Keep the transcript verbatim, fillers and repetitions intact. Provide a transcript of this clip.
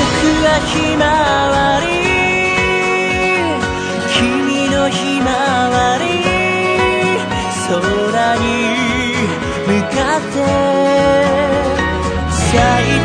はひまわり、君のひまわり、空に向かって咲いて